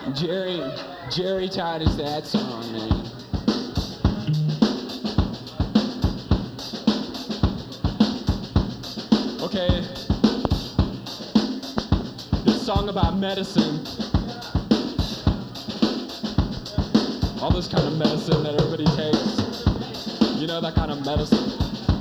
Jerry Todd is that song, man. Okay, this song about medicine, all this kind of medicine that everybody takes, you know, that kind of medicine.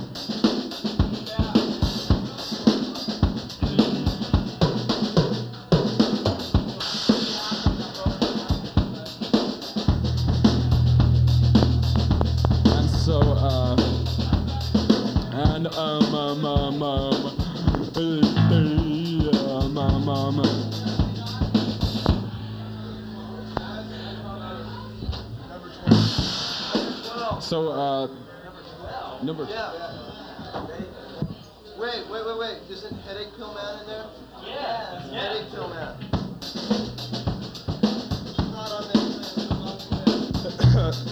So, number. Yeah. Wait. Is it Headache Pill Man in there? Yeah. Headache Pill Man. Not on there.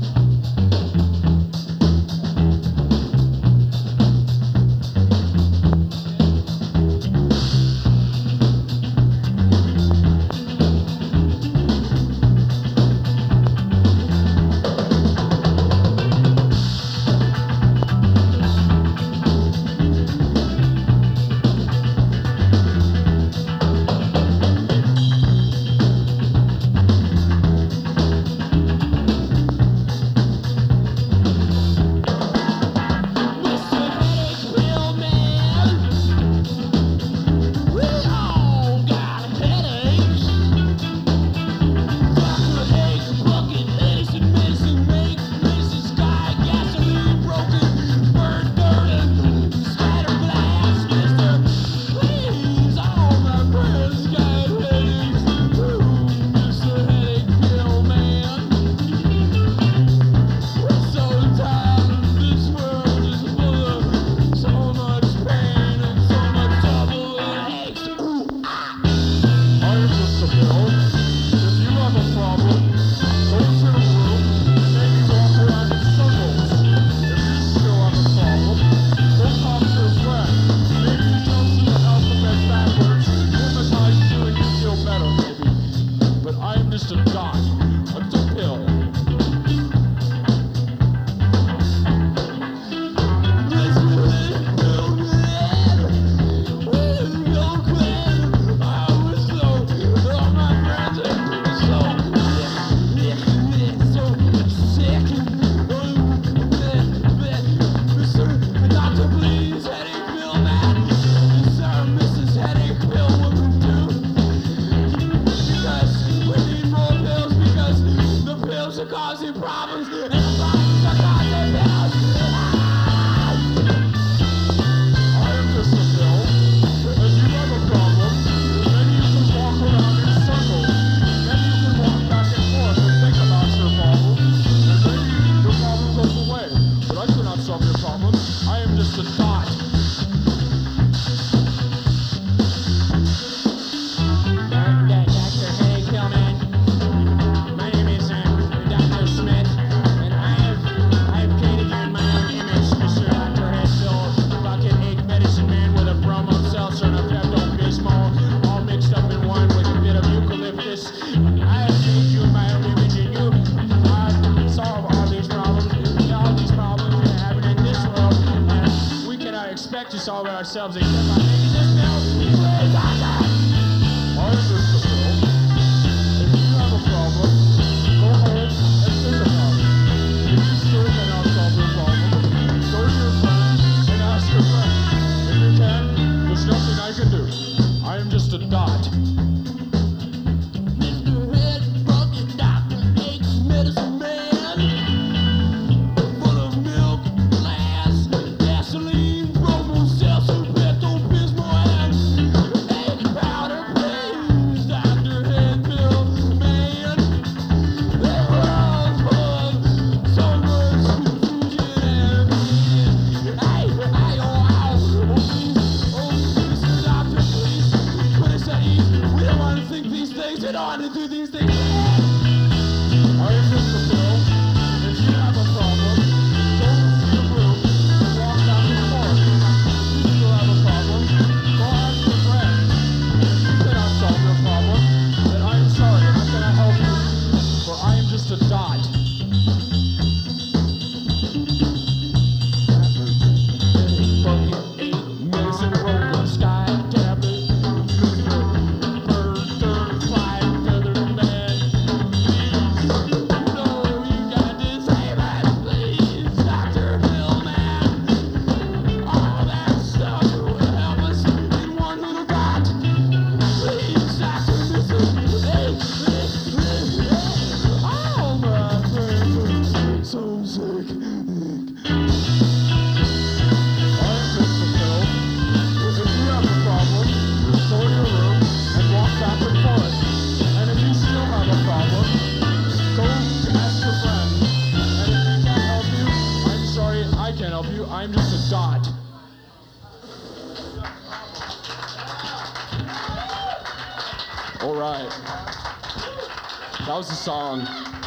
Ourselves except by making this bill. I am just a bill. If you have a problem, go home and think about it. If you still cannot solve your problem, go to your friend and ask your friend. If you can, there's nothing I can do. I am just a dot. Mr. Head Bucket Doctor Ache Medicine Man, full of milk, glass, gasoline, bromo, seltzer, Pepto-Bismol, and egg powder, please, Dr. Head Pill Man. The world's full of so much confusion and pain. Mr. Doctor, please, put us at ease. We don't want to think these things. We don't want to do these things. I am just a bill. If you have a problem, go to your room and walk down the park. If you still have a problem, go ask your friend. If you cannot solve your problem, then I am sorry. I cannot right. That was the song.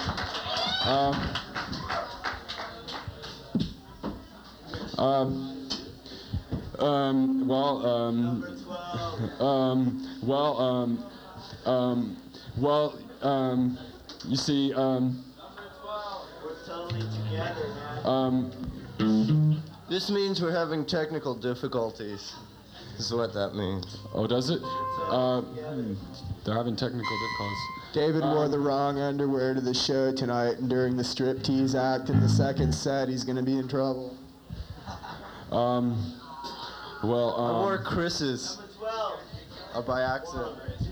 You see, We're totally together, man. This means we're having technical difficulties. This is what that means. oh, does it? They're having technical difficulties. David wore the wrong underwear to the show tonight, and during the striptease act in the second set, he's gonna be in trouble. I wore Chris's. By accident.